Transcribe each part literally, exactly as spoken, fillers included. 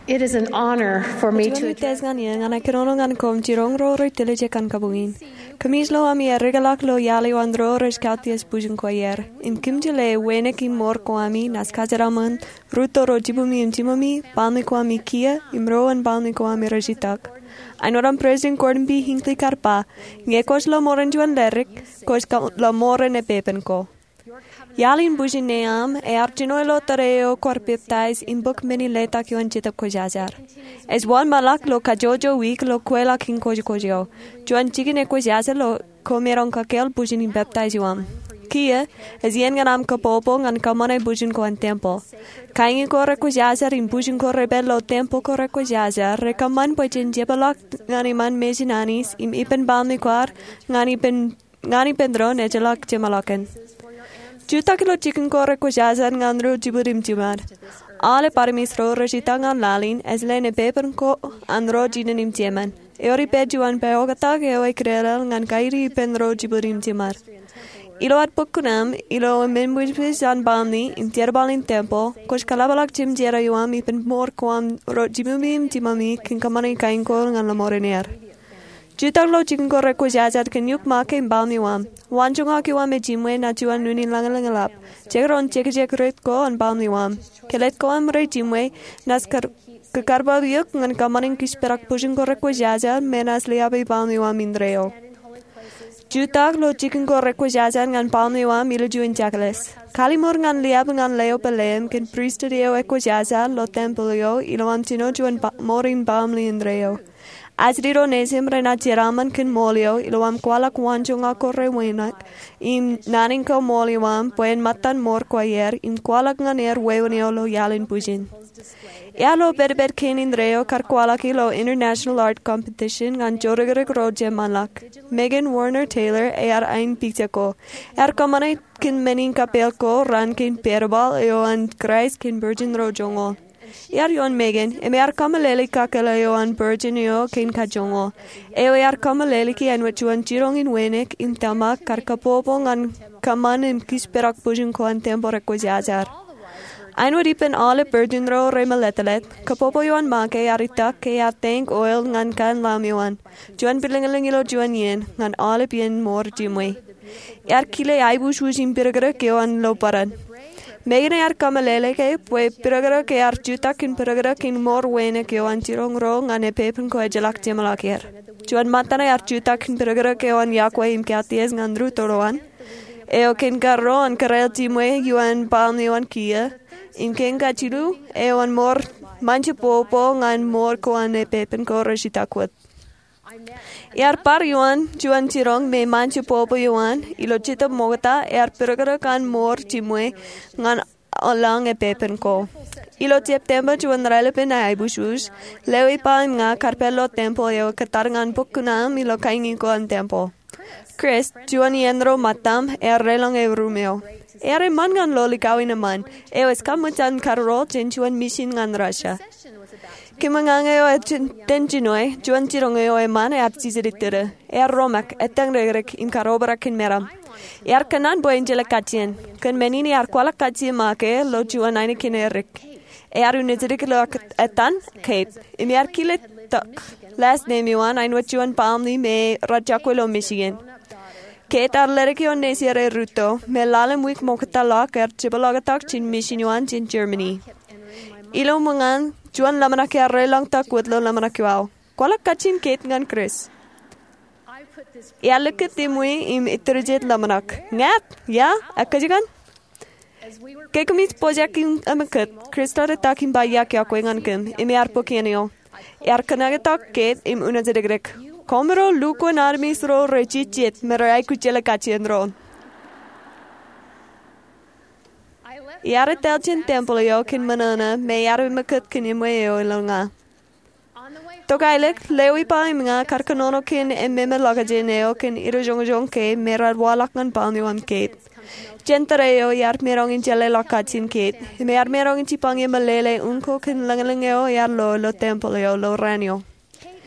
It is an honor for me to address ngan yang ana kerono ngan kom jirong ro ro teleje kan kabungin. Kamis lo ami regalak lo yali wandro res kautias bujun koyer. In kimjele wene kim mor ko ami nas kajaraman ruto ro jibumi im jimami palmi ko ami kia imro an palmi ko ami rejitak. Ainoram president Gordon B. Hinckley karpa ngekos lo moren juan lerik kos lo moren e pepen ko. Yalin bujin neam e arginoilo tareo corpiptais in book mini leta kiwan chita kojajar. Es wan malak lo kajojo week lo kuela kin kojo. Juan chicken e kojajar lo komeron kakel bujin in baptize yuam. Kia es yen ganam kapopo ngan kamane bujin ko an tempo. Kaingi ko rekojajar in bujin ko rebello tempo ko rekojajar rekaman bujin jebalak ngani man mejinanis im ipen balmi kwar ngani pen ngani pendron e jelak jemalaken. Juta kilo chicken ko rekojajar ngandro jiburim jimar. Ale parmisro rejita ngan lalin es lene pepen ko andro jinanim jeman. Eori pejuan peogata ke oi krelal ngan kairi penro jiburim jimar. Ilo at pukunam, ilo menbujpis jan balni in tierbalin tempo, kos kalabalak jim jera yuam ipen mor koam ro jimumim jimami kin kamani kain ko ngan lamorener. Jutak lo chicken ko rekojajar ken yuk make in balni wam. Wanjunga ki wam e jimwe na juan nuni langalangalap. Jekron jek jek ret ko an balni wam. Kelet ko am re jimwe nas kar kakarbal yuk ngan kamanin kisperak pushin ko rekojajar menas liabe balni wam indreo. Jutak lo chicken ko rekojajar ngan balni wam ilo juin jakales. Kalimor ngan liab ngan leo pelem ken priesterio ekojajar lo templio ilo am tino juan morin balni indreo. Asriro nesim rena jeraman kin molio iloam kuala kuanjunga korre wenak im naning ko moliwam puen matan mor koyer im kuala nganer wewenio lo yalin bujin. Yalo berbet kin indreo kar kuala kilo international art competition ngan jorigrig roje manlak. Megan Warner Taylor e ar ein pizako. Er kamane kin menin kapel ko ran kin perbal eo an kreis kin virgin rojongo. Iar yon Megan, e me ar kamaleli kakela yo an virgin yo kin kajongo. Eo e ar kamaleli ki en juan jirong in wenek im tama karkapopo ngan kaman im kisperak bujun ko an tempo rekojajar. Ein wadipen ale virgin ro remaletalet, kapopo yo an make aritak ke ar tank oil ngan kan lam yo an. Juan bilingaling ilo juan yen, ngan ale bien mor jimwe. Iar kile aibush wujim biragara ke yo an lo paran. Megan ar kamalele ke pue piragara ke ar jutak in piragara kin mor wene ke an tirong ro ngane pepen ko ejelak jemalakir. Juan matana ar jutak in piragara ke an yakwe im kiaties ngandru toroan. Eo kin karro an karel timwe yuan palmi yuan kia. Im kin kachilu eo an mor manche popo ngan mor ko ane pepen ko reshitakwat. Iar par yuan juan tirong me manche popo yuan ilo chita mogata iar piragara kan mor timwe ngan alang e pepen ko. Ilo September juan relepen ay bushus lewi pa nga karpelo tempo eo katar ngan pukunam ilo kaingi ko an tempo. Chris juan yenro matam er relong e rumeo. Ere man ngan loli gawin naman eo eskamutan karol jen juan mission ngan Russia. Kimangangeo e tenjinoy, juan jirongeo e man e aptiziritere, e romak, e tengrek im karobara kin meram. E ar kanan bo angela katien, kan menini ar kwala katien make lo juan aine kinerik. E ar unizirik lo etan, Kate, e mi ar kile tuk. Last name yuan ain wat juan palmni me rajakwelo Michigan. Kate ar lerikio nesiere ruto, me lalem wik mokatalak er chibalagatak chin mission yuan chin Germany. Ilo mangan juan lamanak ya relang takwat lo lamanak yaw. Kuala kachin Kate ngan Chris. Ya leket timui im iterjet lamanak. Ngap, ya, akajigan? Kekumis pojak im amakat, Chris tore takim bayak ya kwe ngan kem, im yar pokienio. Yar kanagatak Kate im unazidegrek. Komero luko narmis ro rechichit, mero ay kuchela kachien ron. Yara telchin temple yo kin manana, me yara makut kin imwe yo ilonga. Tokailek, lewi pa imnga karkanono kin e meme lagajineo kin irojongojong ke mera walakman palnyo am Kate. Gentareo yar merong in jele lakachin Kate. Me yar merong in chipang malele unko kin langalingeo yar lo lo temple yo lo ranyo.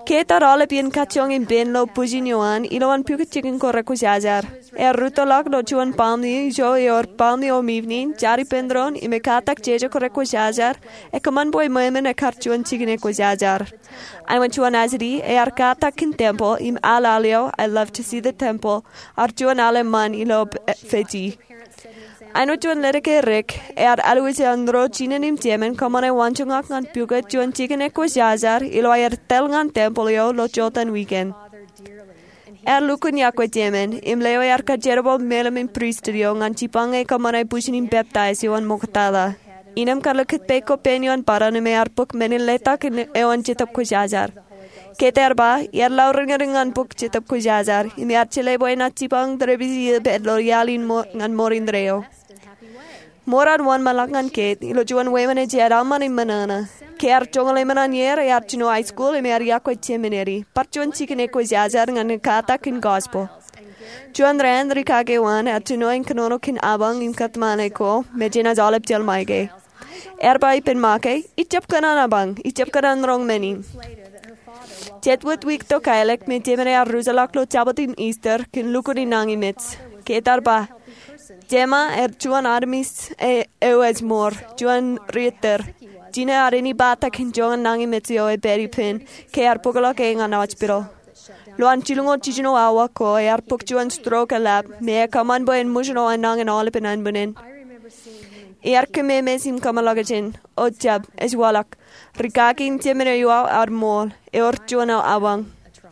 Ketar ole bien kachong in ben lo pujinyoan iloan puka chicken korre kujajar. Er rutolak lo chuan palmi jo yor palmi o mivnin jari pendron ime katak jejo korre kujajar e kaman boy memen e karchuan chicken e kujajar. I went to an azri e ar katak in temple im alalio I love to see the temple archuan ale man ilo feti. Ano chuan lereke rek e ar alwise andro chinen im temen kamane wanchungak ngan puka chuan chicken e kujajar ilo er tel ngan temple yo lo jotan weekend. Er lukun yakwe temen im leo er ka jerbo melem im priesterio ngan chipang e kamane pushin im baptize yo an mokatala. Inam karlukit peko penyon para ne me ar puk menin letak e on chitap kujajar. Keter ba er lauring ngan puk chitap kujajar im er chile boy na chipang trebisi bedlo yalin mo ngan morin dreo. Moran wan malangan ket ilo juan wemane jeraman im manana. Ker chongale manan yer er chino high school im er yakwe seminary. Parchuan chicken eko jajar ngan kata kin gospel. Juan ran rikage wan er chino in kanono kin abang im katmane ko mejina zalep jel maige. Er bai pen make ichap kanan abang ichap kanan rong menin. Jetwood week to kailek me temere ar rusalak lo chabatin Easter kin lukuri nangi mits. Ketar ba Jema er juan armis e eus mor, juan rieter. Gina arini bata kin juan nangi metio e beri pin, ke ar pogalak e ngan awachpiro. Luan chilungo chichino awa ko e ar pok juan stroke a lab, me e kaman bo en mushino an nangan olipin an bunin. E ar keme mesim kamalagachin, o jab, es walak. Rikaki in temere yua ar mol, e or juan aw awang.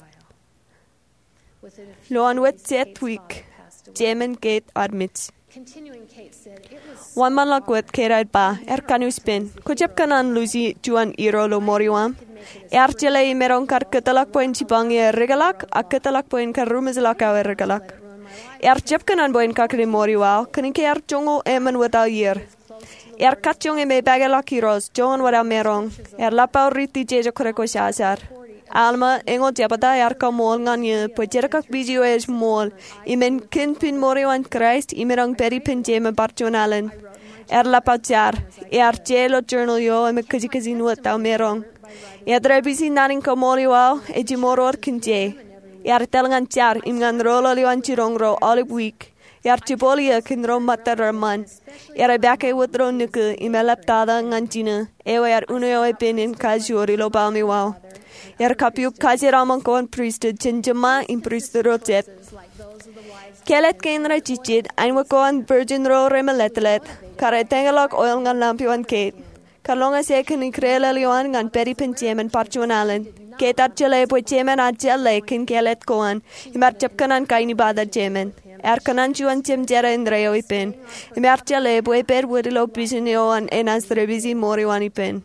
Luan wet set week, jemen gate admits. Wan man lakwet kerait ba, er kanu spin. Kujap kanan lusi juan iro lo moriwam. Er chile i meron kar ketalak poin chipang e regalak, a ketalak poin kar rumizalak awe regalak. Er chap kanan poin kakri moriwao, kanin ke er chongo eman wata yer. Er kachong e me bagalak iros, jongan wada merong. Er lapau riti jejo koreko shasar. Alma engo jabata er ka mol ngan ye pojerakak bijio es mol imen kin pin moriwan Christ imerang peri pin jema barjonalen er la pachar er jelo journal yo em kaji kaji nuat ta merong er drebisi nanin ka moriwa e jimoror kinje er telangan char imngan rolo liwan chirongro olive week er chipolia kinro matarman er bake wotro nuku imelaptada nganjina e er uno yo e pinin kajuri lo palmi wow. Er kapiuk kajiraman kon priesthood chinjama in priesthood rotet. Kelet kenra chichid ainwa kon virgin ro remeletlet. Kare tengalok oil ngan lampiwan kate. Karlonga seken in krele liwan ngan peri penchemen parchuanalen. Ketat chele po chemen at jelle kin kelet koan. Imar chapkanan kaini bada chemen. Er kanan chuan chem jera in reo ipen. Imar chele po eper wudilo pisinio an enas rebisi moriwan ipen.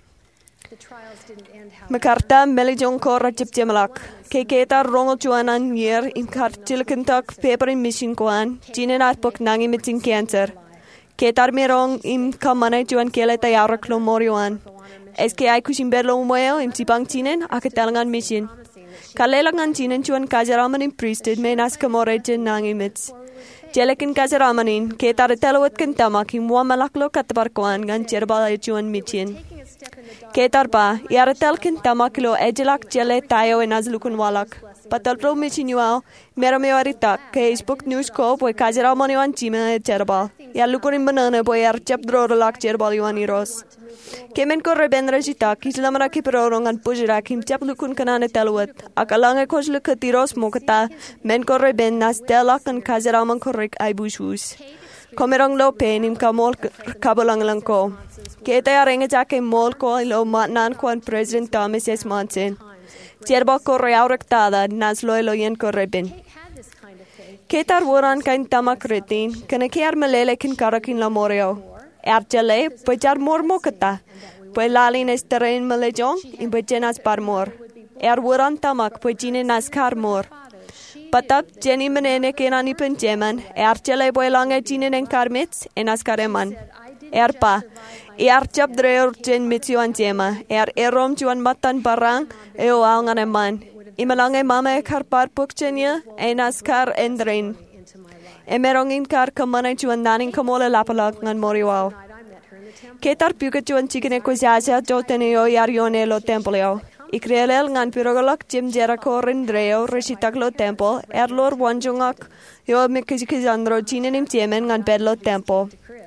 Makarta melijong kora chip jemalak. Keketa rongo chuanan yer in kar chilkentak paper in mission koan. Jinen at pok nangi mitin cancer. Ketar merong im kamane chuan keleta yarak lo morioan. Eske ay kushim berlo umoyo im tipang chinen aketalangan mission. Kalelangan chinen chuan kajaraman in priesthood menas kamore jen nangi mits. Jelekin kajaramanin ketar telawat kentamak im wamalaklo katabar koan gan cherbala chuan mission. Ketar pa, yaratel kin tamakilo ejelak jele tayo en azlukun walak. Patal pro michinuao, merame warita, Facebook news ko boy kajara moniwan chime cherbal. Yalukurin banana boy yar chap drorolak cherbal yuan iros. Kemen ko rebendra jita, kislamara ki prorongan pujira kim chap lukun kanane telwat. Akalange kos lukatiros mokata, men ko reben nas telak an kajara man korek ay bushus. Komerong lo penim kamol kabolang lang ko. Keta ya renga jake mol ko lo matnan ko an President Thomas S. Monson. Tierba ko reau rektada nas lo lo yen ko rebin. Ketar woran kain tamak retin, kana kiar melele kin karakin la moreo. Erjale, pajar mor mokata. Pue lalin esterein melejong, in pajenas par mor. Er woran tamak pajine nas kar mor. Patak jeni menene kenani penjeman, erjale boy lange jinen en karmits, en askareman. Erpa, er chap dreur jen mitsuan jema, er erom juan matan barang, eo aungan eman. Imalange mama kar par pukjenya, en askar endrein. Emerongin kar kamana juan nanin kamola lapalak ngan moriwao. Ketar puka juan chikine ko jaja jotene yo yarione lo templeo. Ikrelel ngan pirogolak Jim Jericho Rendreo Reshitaglo Temple, Erlor Wanjungak, Yo Mikizandro Chinanim Jemen ngan Bedlo Temple.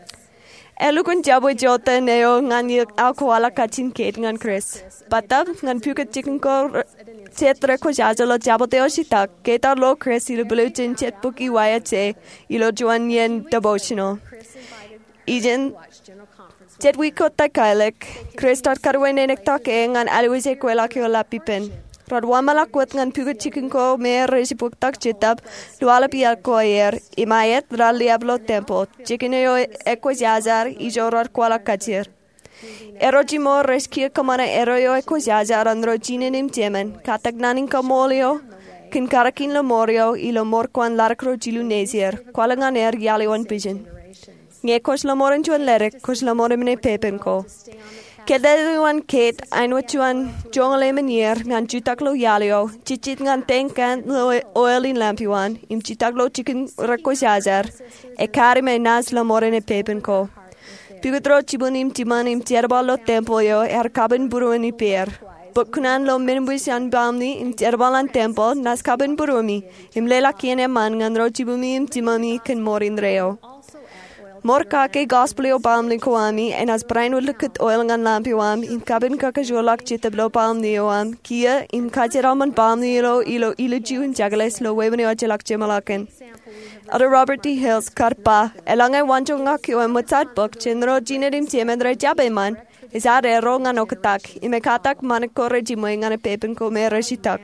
Elukun jabo jota neo ngan yuk alkoala kachin kate ngan Chris. Batab ngan puket chicken ko cetre ko jajalo jabo teo shitak, keta lo Chris ilu beluchin chet buki waya che, ilo juan yen devotional. Ijen Jet we cut the kailek, Chris tat karwen enek tak e ngan alwise kwela kyo la pipen. Rod wamala kwet ngan puget chicken ko me resipuk tak chitab, luala pia ko ayer, imayet ra liablo tempo, chicken yo ekos yazar, ijo rod kwala kachir. Erojimo reskir kamana eroyo ekos yazar andro jininim jemen, katak nanin kamolio, kin karakin lo morio, ilo morkwan larkro jilunezier, kwalangan er yaliwan pigeon. Nge kos lamoren chuan lerek, kos lamoren mene pepen ko. Kedeluan Kate, ainwachuan jongale manier, ngan jutaklo yalio, chichit ngan tenkan lo oil in lampiwan, im jutaklo chicken rakos yazar, e karime nas lamoren e pepen ko. Pigutro chibunim timanim tierbalo tempo yo, er kabin buruani per. Bukkunan lo minbuisian bamni, im tierbalan tempo, nas kabin burumi, im lela kiene man ngan ro chibumi im timami ken morin reo. Morka ke gospelio bamli koami en as brainwoodlikut oil ngan lampiwam in kabin kakajolak chitablo bamnioam kia in kajeraman bamnilo ilo iluju in jagales lo webani ochelak chimalaken. Ada Robert D. Hills karpa elangai wanjongak yo mutat book chenro jinedim tiemendra jabeman is are ro ngan okatak imekatak manakore jimoy ngan pepin ko me reshitak.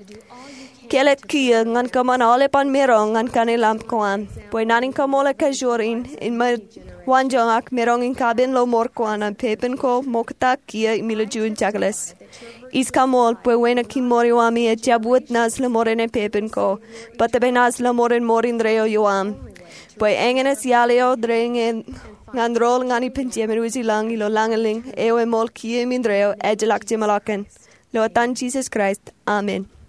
Kelet kia ngan kaman ole pan merong ngan kane lamp koam. Boy naning kamole kajorin in ma wanjongak merong in kabin lo mor koan an pepin ko mokta kia milo juin jagles. Is kamol boy wena kim mori wami e jabut nas la morene pepin ko. Batabe nas la moren morin dreo yoam. Boy engenes yaleo drenge ngan rol ngani pinjemen uzi lang ilo langeling ewe mol kia min dreo ejelak jimalaken. Lo atan Jesus Christ. Amen.